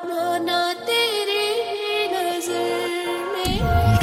माना तेरी नजर में।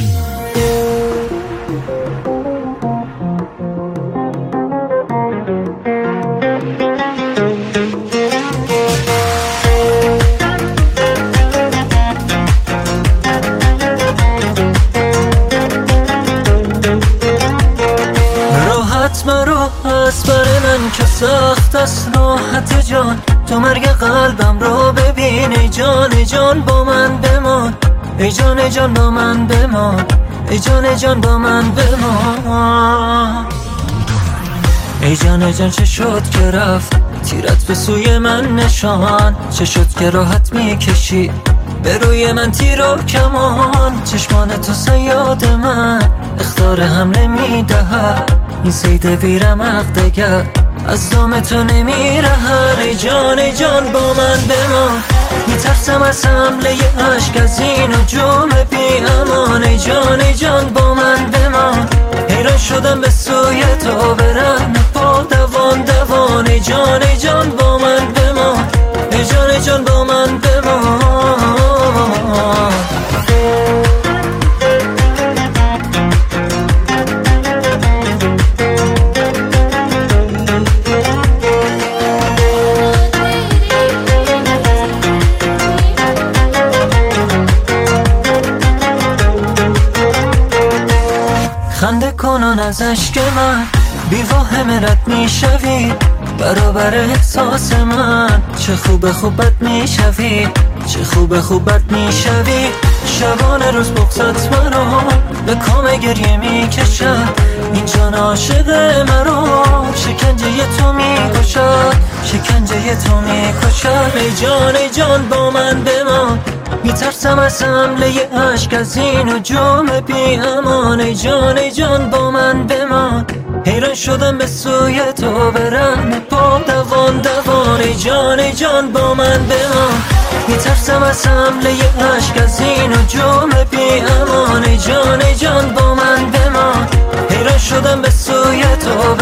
از بر من که سخت است راحت جان، تو مرگ قلبم رو ببین. ای جان جان با من بمان، ای جان جان با من بمان، ای جان جان با من بمان. ای جان جان چه شد که رفت تیرت به سوی من نشان، چه شد که راحت میکشی به روی من تیر و کمان. چشمان تو صیاد من اخطار حمله میدهد، این صید بیرمق دگر از دام تو نمیره. ای جان با من بمان، میترسم از حمله عشق از این هجوم بی امان. ای جان با من بمان، حیران شدم به سوی تو برم پا دوان دوان. ای جان با من بمان، ای جان با من بمان. خنده کنان از عشق من بی واهمه رد میشوی، برابر احساس من چه خوب بد میشوی، چه خوب بد میشوی. شبانه روز بغضت مرا به کام گریه میکشد، این جان عاشق مرا شکنجه تو میکشد، شکنجه تو میکشد. ای جان با من بمان، میترسم از حمله عشق از این هجوم بی امان. ای جان با من بمان، حیران شدم به سوی تو برم پا دوان دوان. ای جان با من بمان، میترسم از حمله عشق از این هجوم بی امان. ای جان با من بمان، حیران شدم به سوی تو